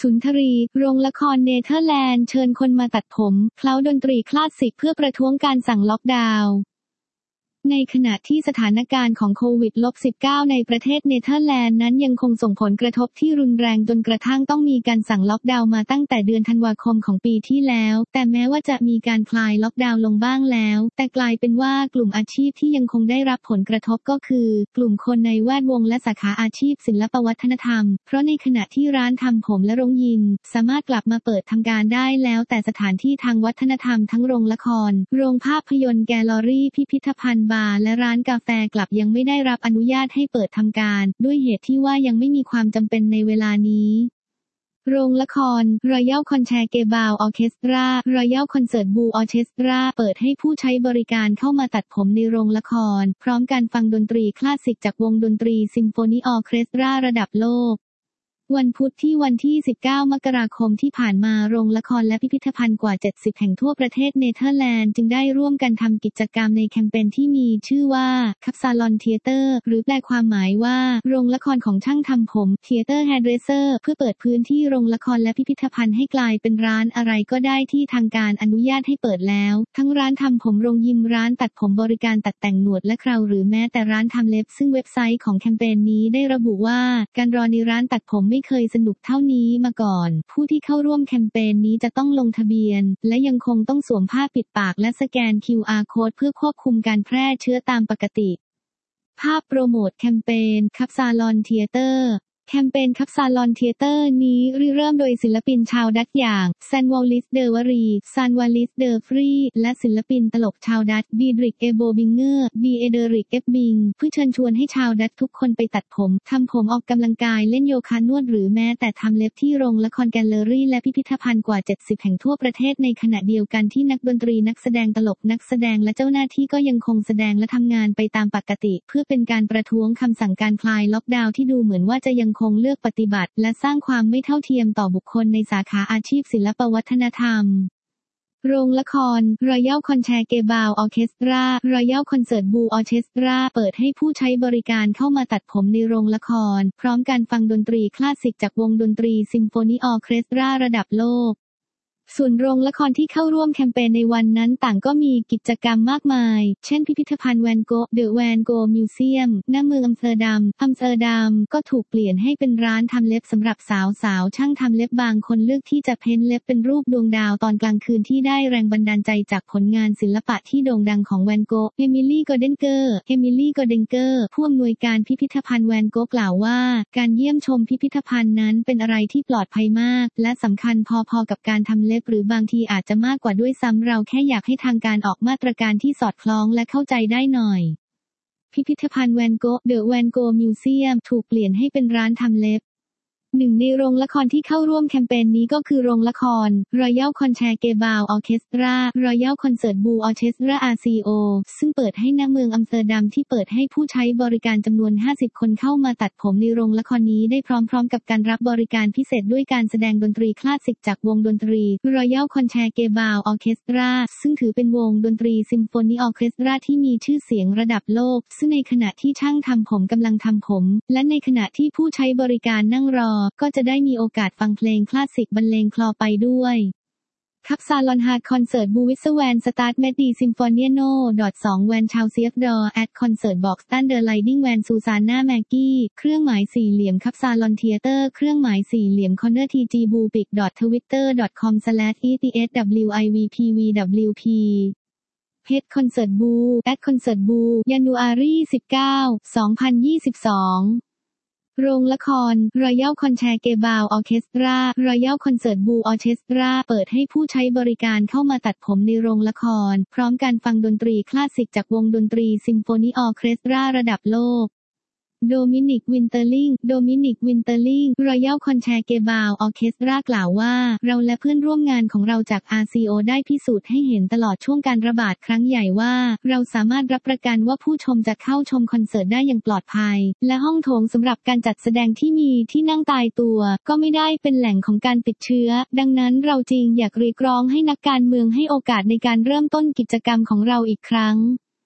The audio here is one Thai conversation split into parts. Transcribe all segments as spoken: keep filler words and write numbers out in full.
สุนทรีโรงละครเนเธอร์แลนด์เชิญคนมาตัดผมเคล้าดนตรีคลาสสิกเพื่อประท้วงการสั่งล็อกดาวน์ในขณะที่สถานการณ์ของโควิด สิบเก้า ในประเทศเนเธอร์แลนด์นั้นยังคงส่งผลกระทบที่รุนแรงจนกระทั่งต้องมีการสั่งล็อกดาวน์มาตั้งแต่เดือนธันวาคมของปีที่แล้วแต่แม้ว่าจะมีการคลายล็อกดาวน์ลงบ้างแล้วแต่กลายเป็นว่ากลุ่มอาชีพที่ยังคงได้รับผลกระทบก็คือกลุ่มคนในแวดวงและสาขาอาชีพศิลปวัฒนธรรมเพราะในขณะที่ร้านทำผมและโรงยิมสามารถกลับมาเปิดทำการได้แล้วแต่สถานที่ทางวัฒนธรรมทั้งโรงละครโรงภาพยนตร์แกลเลอรี่พิพิธภัณฑ์บาร์และร้านกาแฟกลับยังไม่ได้รับอนุญาตให้เปิดทำการด้วยเหตุที่ว่ายังไม่มีความจำเป็นในเวลานี้โรงละคร Royal Concertgebouw Orchestra Royal Concert Ball Orchestra เปิดให้ผู้ใช้บริการเข้ามาตัดผมในโรงละครพร้อมการฟังดนตรีคลาสสิกจากวงดนตรีซิมโฟนีออร์เคสตราระดับโลกวันพุธที่วันที่สิบเก้ามกราคมที่ผ่านมาโรงละครและพิพิธภัณฑ์กว่าเจ็ดสิบแห่งทั่วประเทศเนเธอร์แลนด์จึงได้ร่วมกันทำกิจกรรมในแคมเปญที่มีชื่อว่า Kapsalon Theater หรือแปลความหมายว่าโรงละครของช่างทำผม Theater Hairdresser เพื่อเปิดพื้นที่โรงละครและพิพิธภัณฑ์ให้กลายเป็นร้านอะไรก็ได้ที่ทางการอนุญาตให้เปิดแล้วทั้งร้านทำผมโรงยิมร้านตัดผมบริการตัดแต่งหนวดและเคราหรือแม้แต่ร้านทำเล็บซึ่งเว็บไซต์ของแคมเปญนี้ได้ระบุว่าการรอในร้านตัดผมไม่เคยสนุกเท่านี้มาก่อนผู้ที่เข้าร่วมแคมเปญนี้จะต้องลงทะเบียนและยังคงต้องสวมผ้าปิดปากและสแกน คิว อาร์ Code เพื่อควบคุมการแพร่เชื้อตามปกติภาพโปรโมทแคมเปญ Kapsalon Theaterแคมเปญ Kapsalon Theater นี้ริเริ่มโดยศิลปินชาวดัตช์อย่างแซนวอลลิสเดอวารีซานวาลิสเดอฟรีและศิลปินตลกชาวดัตช์ดีดริกเอโบบิงเกอร์บีเอเดริกเอฟบิงเพื่อเชิญชวนให้ชาวดัตช์ทุกคนไปตัดผมทำผมออกกำลังกายเล่นโยคะนวดหรือแม้แต่ทำเล็บที่โรงละครแกลเลอรี่และพิพิธภัณฑ์กว่าเจ็ดสิบแห่งทั่วประเทศในขณะเดียวกันที่นักดนตรีนักแสดงตลกนักแสดงและเจ้าหน้าที่ก็ยังคงแสดงและทำงานไปตามปกติเพื่อเป็นการประท้วงคำสั่งการคลายล็อกดาวน์ที่ดูเหมือนว่าจะยังคงเลือกปฏิบัติและสร้างความไม่เท่าเทียมต่อบุคคลในสาขาอาชีพศิลปวัฒนธรรมโรงละคร Royal Concertgebouw Orchestra Royal Concert Ball Orchestra เปิดให้ผู้ใช้บริการเข้ามาตัดผมในโรงละครพร้อมการฟังดนตรีคลาสสิกจากวงดนตรีซิมโฟนีออร์เคสตราระดับโลกส่วนโรงละครที่เข้าร่วมแคมเปญในวันนั้นต่างก็มีกิจกรรมมากมายเช่นพิพิธภัณฑ์แวนโกะ The Van Gogh Museum ณ เมืองอัมสเตอร์ดัมอัมสเตอร์ดัมก็ถูกเปลี่ยนให้เป็นร้านทำเล็บสำหรับสาวๆช่างทำเล็บบางคนเลือกที่จะเพ้นเล็บเป็นรูปดวงดาวตอนกลางคืนที่ได้แรงบันดาลใจจากผลงานศิลปะที่โด่งดังของแวนโกะเอมิลี่กอเดนเกอร์เอมิลี่กอเดนเกอร์ผู้อำนวยการพิพิธภัณฑ์แวนโกะกล่าวว่าการเยี่ยมชมพิพิธภัณฑ์นั้นเป็นอะไรที่ปลอดภัยมากและสำคัญพอๆกับการทำเล็บหรือบางทีอาจจะมากกว่าด้วยซ้ำเราแค่อยากให้ทางการออกมาตรการที่สอดคล้องและเข้าใจได้หน่อยพิพิธภัณฑ์แวนโกะ The Van Gogh Museum ถูกเปลี่ยนให้เป็นร้านทำเล็บหนึ่งในโรงละครที่เข้าร่วมแคมเปญนี้ก็คือโรงละคร Royal Concertgebouw Orchestra Royal Concert Ball Orchestra อาร์ ซี โอ ซึ่งเปิดให้ณ เมืองอัมสเตอร์ดัมที่เปิดให้ผู้ใช้บริการจำนวนห้าสิบคนเข้ามาตัดผมในโรงละครนี้ได้พร้อมๆกับการรับบริการพิเศษด้วยการแสดงดนตรีคลาสสิกจากวงดนตรี Royal Concertgebouw Orchestra ซึ่งถือเป็นวงดนตรีซิมโฟนีออร์เคสตราที่มีชื่อเสียงระดับโลกซึ่งในขณะที่ช่างทำผมกำลังทำผมและในขณะที่ผู้ใช้บริการนั่งรอก็จะได้มีโอกาสฟังเพลงคลาสสิกบรรเลงคลอไปด้วย Kapsalon Hard Concert Buwisse Van Start Med Die Symphoniano สอง Van Chausief Door at Concert Box Thunder Lightning Van Susanna Maggie เครื่องหมายสี่เหลี่ยม Kapsalon Theater เครื่องหมายสี่เหลี่ยม Corner ที จี Bupic Twitter ดอท คอม สแลช อี ที เอส ดับเบิลยู ไอ วี พี วี ดับเบิลยู พี Head Concert Boo at Concert Boo January สิบเก้า สองพันยี่สิบสองโรงละคร Royal Concertgebouw Orchestra Royal Concert Ball Orchestra เปิดให้ผู้ใช้บริการเข้ามาตัดผมในโรงละครพร้อมการฟังดนตรีคลาสสิกจากวงดนตรีซิมโฟนีออร์เคสตราระดับโลกโดมินิกวินเตอร์ลิงโดมินิกวินเตอร์ลิง Royal Concertgebouw Orchestra กล่าวว่าเราและเพื่อนร่วมงานของเราจาก อาร์ ซี โอ ได้พิสูจน์ให้เห็นตลอดช่วงการระบาดครั้งใหญ่ว่าเราสามารถรับประกันว่าผู้ชมจะเข้าชมคอนเสิร์ตได้อย่างปลอดภัยและห้องโถงสำหรับการจัดแสดงที่มีที่นั่งตายตัวก็ไม่ได้เป็นแหล่งของการติดเชื้อดังนั้นเราจริงอยากเรียกร้องให้นักการเมืองให้โอกาสในการเริ่มต้นกิจกรรมของเราอีกครั้ง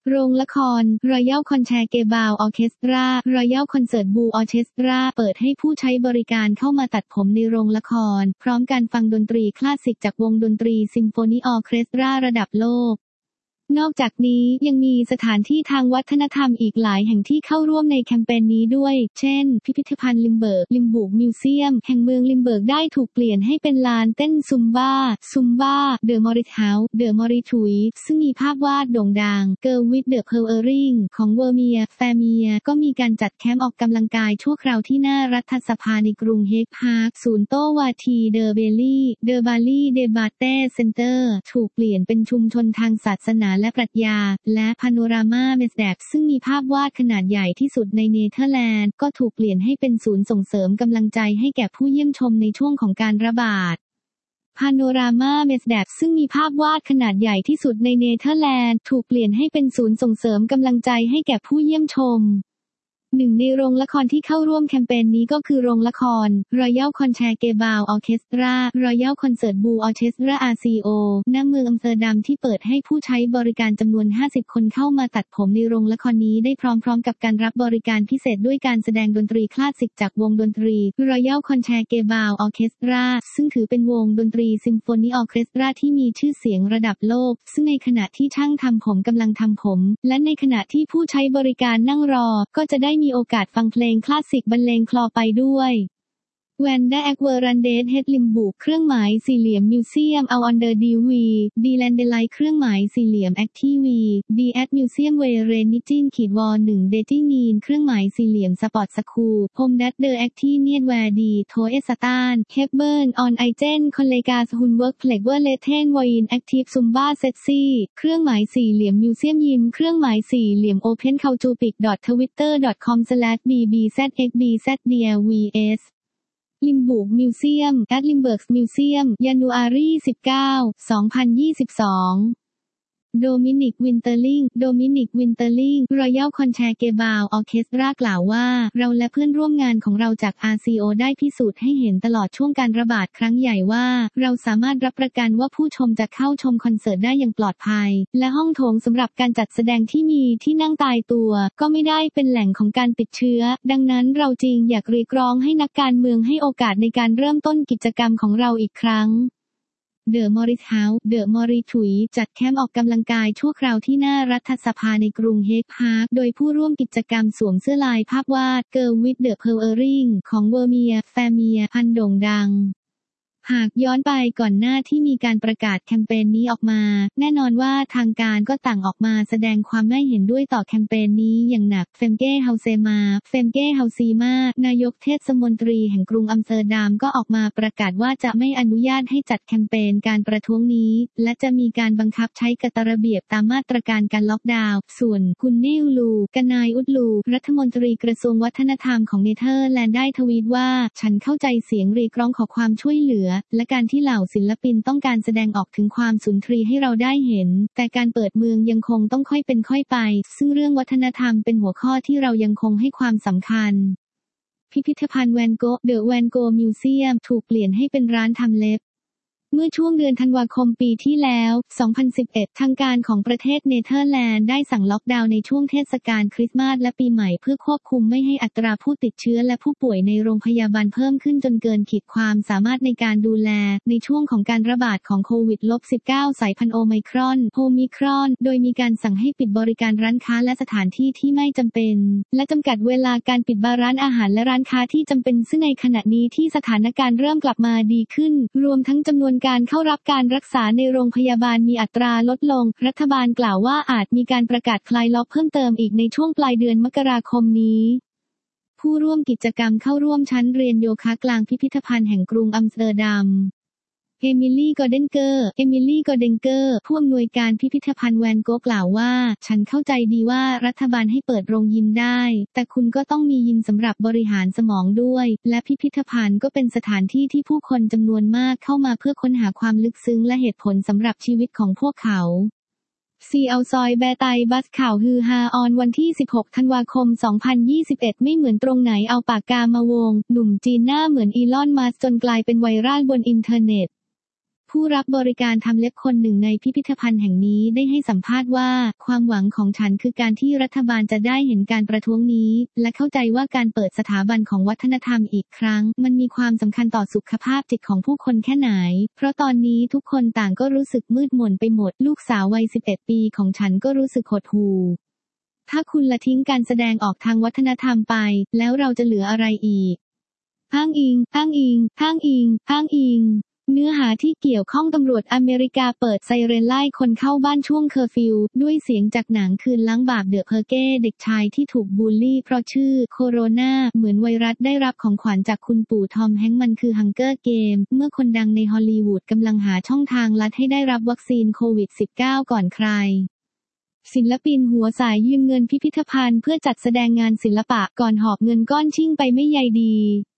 โรงละคร Royal Concertgebouw Orchestra Royal Concert Ball Orchestra เปิดให้ผู้ใช้บริการเข้ามาตัดผมในโรงละครพร้อมการฟังดนตรีคลาสสิกจากวงดนตรีซิมโฟนีออร์เคสตราระดับโลกนอกจากนี้ยังมีสถานที่ทางวัฒนธรรมอีกหลายแห่งที่เข้าร่วมในแคมเปญนี้ด้วยเช่นพิพิธภัณฑ์ลิมเบิร์กลิมบูกมิวเซียมแห่งเมืองลิมเบิร์กได้ถูกเปลี่ยนให้เป็นลานเต้นซุมบ้าซุมบ้าเดอะมอริทเฮาส์เดอะมอริทุยซึ่งมีภาพวาดโด่งดังเกิร์ลวิดเดอะเพลเออริงของเวอร์เมียแฟเมียก็มีการจัดแคมป์ออกกำลังกายชั่วคราวที่หน้ารัฐสภาในกรุงเฮกพาร์คศูนย์โตวาทีเดอเบลลี่เดอบาลีเดบาเต้เซ็นเตอร์ถูกเปลี่ยนเป็นชุมชนทางศาสนาและปรัชญาและพาโนรามาเมสแดกซึ่งมีภาพวาดขนาดใหญ่ที่สุดในเนเธอร์แลนด์ก็ถูกเปลี่ยนให้เป็นศูนย์ส่งเสริมกำลังใจให้แก่ผู้เยี่ยมชมในช่วงของการระบาดพาโนรามาเมสแดกซึ่งมีภาพวาดขนาดใหญ่ที่สุดในเนเธอร์แลนด์ถูกเปลี่ยนให้เป็นศูนย์ส่งเสริมกำลังใจให้แก่ผู้เยี่ยมชมหนึ่งในโรงละครที่เข้าร่วมแคมเปญนี้ก็คือโรงละคร Royal Concertgebouw Orchestra Royal Concert Ball Orchestra อาร์ ซี โอ ณ เมืองอัมสเตอร์ดัมที่เปิดให้ผู้ใช้บริการจำนวนห้าสิบคนเข้ามาตัดผมในโรงละครนี้ได้พร้อมๆกับการรับบริการพิเศษด้วยการแสดงดนตรีคลาสสิกจากวงดนตรี Royal Concertgebouw Orchestra ซึ่งถือเป็นวงดนตรีซิมโฟนีออร์เคสตราที่มีชื่อเสียงระดับโลกซึ่งในขณะที่ช่างทำผมกำลังทำผมและในขณะที่ผู้ใช้บริการนั่งรอก็จะได้มีโอกาสฟังเพลงคลาสสิกบรรเลงคลอไปด้วยแวนด้าแอคเวอรันเดสเฮดลิมบุกเครื่องหมายสี่เหลี่ยมมิวเซียมเอาอันเดอร์ดีวีดีแลนเดไลเครื่องหมายสี่เหลี่ยมแอคทีวีดีแอดมิวเซียมเวเรนิจินขีดวอหนึ่งเดจินีนเครื่องหมายสี่เหลี่ยมสปอร์ตสคูลโฮมดัตเดอร์แอคทีเนียดแวร์ดีโทเอสตานเฮปเบิร์นออนไอเจนคอนเลกาสฮุนเวิร์กเพล็กเวอร์เลเทนวอยินแอคทีฟซุมบ้าเซตซี่เครื่องหมายสี่เหลี่ยมมิวเซียมยิมเครื่องหมายสี่เหลี่ยมโอเพนเคาจูปิกดอททวิตเตอร์ดอทคอมสแลชบีบีแซดเอ็กบีแซดดีเอลวีเอสลิมบูกมิวเซียมแอดลิมเบิร์กมิวเซียมยานูอารีสิบเก้า สองพันยี่สิบสองโดมินิกวินเตอร์ลิงโดมินิกวินเตอร์ลิง Royal Concertgebouw Orchestra กล่าวว่าเราและเพื่อนร่วมงานของเราจาก อาร์ ซี โอ ได้พิสูจน์ให้เห็นตลอดช่วงการระบาดครั้งใหญ่ว่าเราสามารถรับประกันว่าผู้ชมจะเข้าชมคอนเสิร์ตได้อย่างปลอดภัยและห้องโถงสำหรับการจัดแสดงที่มีที่นั่งตายตัวก็ไม่ได้เป็นแหล่งของการติดเชื้อดังนั้นเราจริงอยากเรียกร้องให้นักการเมืองให้โอกาสในการเริ่มต้นกิจกรรมของเราอีกครั้งเดอะมอริทเฮาส์เดอะมอริทุยจัดแคมป์ออกกำลังกายชั่วคราวที่หน้ารัฐสภาในกรุงเฮกพาร์คโดยผู้ร่วมกิจกรรมสวมเสื้อลายภาพวาด Girl with the Pearl Earring ของเวอร์เมียแฟเมียพันโด่งดังหากย้อนไปก่อนหน้าที่มีการประกาศแคมเปญนี้ออกมาแน่นอนว่าทางการก็ต่างออกมาแสดงความไม่เห็นด้วยต่อแคมเปญนี้อย่างหนักเฟมเก้เฮาเซมาเฟมเก้เฮาซีมานายกเทศมนตรีแห่งกรุงอัมสเตอร์ดัมก็ออกมาประกาศว่าจะไม่อนุญาตให้จัดแคมเปญการประท้วงนี้และจะมีการบังคับใช้กฎระเบียบตามมาตรการการล็อกดาวน์ส่วนคุณนิลลูกนายอุดลูรัฐมนตรีกระทรวงวัฒนธรรมของเนเธอร์แลนด์ได้ทวีตว่าฉันเข้าใจเสียงเรียกร้องขอความช่วยเหลือและการที่เหล่าศิลปินต้องการแสดงออกถึงความสุนทรีให้เราได้เห็นแต่การเปิดเมืองยังคงต้องค่อยเป็นค่อยไปซึ่งเรื่องวัฒนธรรมเป็นหัวข้อที่เรายังคงให้ความสำคัญพิพิธภัณฑ์แวนโกะเดอะแวนโกะมิวเซียมถูกเปลี่ยนให้เป็นร้านทำเล็บเมื่อช่วงเดือนธันวาคมปีที่แล้ว สองพันสิบเอ็ด ทางการของประเทศเนเธอร์แลนด์ได้สั่งล็อกดาวน์ในช่วงเทศกาลคริสต์มาสและปีใหม่เพื่อควบคุมไม่ให้อัตราผู้ติดเชื้อและผู้ป่วยในโรงพยาบาลเพิ่มขึ้นจนเกินขีดความสามารถในการดูแลในช่วงของการระบาดของโควิด สิบเก้า สายพันธุ์โอไมครอนโอมิครอนโดยมีการสั่งให้ปิดบริการร้านค้าและสถานที่ที่ไม่จำเป็นและจำกัดเวลาการปิดบาร์ร้านอาหารและร้านค้าที่จำเป็นซึ่งในขณะนี้ที่สถานการณ์เริ่มกลับมาดีขึ้นรวมทั้งจำนวนการเข้ารับการรักษาในโรงพยาบาลมีอัตราลดลงรัฐบาลกล่าวว่าอาจมีการประกาศคลายล็อกเพิ่มเติมอีกในช่วงปลายเดือนมกราคมนี้ผู้ร่วมกิจกรรมเข้าร่วมชั้นเรียนโยคะกลางพิพิธภัณฑ์แห่งกรุงอัมสเตอร์ดัมเอมิลี่ กอเดนเกอร์ เอมิลี่ กอเดนเกอร์ ผู้อำนวยการพิพิธภัณฑ์แวนโกะกล่าวว่าฉันเข้าใจดีว่ารัฐบาลให้เปิดโรงยิมได้แต่คุณก็ต้องมียิมสำหรับบริหารสมองด้วยและพิพิธภัณฑ์ก็เป็นสถานที่ที่ผู้คนจำนวนมากเข้ามาเพื่อค้นหาความลึกซึ้งและเหตุผลสำหรับชีวิตของพวกเขาซีเอาซอยแบไตบัสข่าวฮือฮาออนวันที่สิบหกธันวาคมสองพันยี่สิบเอ็ดไม่เหมือนตรงไหนเอาปากกามาวงหนุ่มจีนหน้าเหมือนอีลอนมัสก์จนกลายเป็นไวรัลบนอินเทอร์เน็ตผู้รับบริการทำเล็บคนหนึ่งในพิพิธภัณฑ์แห่งนี้ได้ให้สัมภาษณ์ว่าความหวังของฉันคือการที่รัฐบาลจะได้เห็นการประท้วงนี้และเข้าใจว่าการเปิดสถาบันของวัฒนธรรมอีกครั้งมันมีความสำคัญต่อสุขภาพจิตของผู้คนแค่ไหนเพราะตอนนี้ทุกคนต่างก็รู้สึกมืดมนไปหมดลูกสาววัยสิบเอ็ดปีของฉันก็รู้สึกหดหู่ถ้าคุณละทิ้งการแสดงออกทางวัฒนธรรมไปแล้วเราจะเหลืออะไรอีกอ้างอิงอ้างอิงอ้างอิงอ้างอิงเนื้อหาที่เกี่ยวข้องตำรวจอเมริกาเปิดไซเรนไล่คนเข้าบ้านช่วงเคอร์ฟิวด้วยเสียงจากหนังคืนล้างบาปเดอะเพอร์เก้เด็กชายที่ถูกบูลลี่เพราะชื่อโคโรนาเหมือนไวรัสได้รับของขวัญจากคุณปู่ทอมแฮงค์มันคือฮังเกอร์เกมเมื่อคนดังในฮอลลีวูดกำลังหาช่องทางลัดให้ได้รับวัคซีนโควิด สิบเก้า ก่อนใครศิลปินหัวสายยืมเงินพิพิธภัณฑ์เพื่อจัดแสดงงานศิลปะก่อนหอบเงินก้อนชิ่งไปไม่ใยดี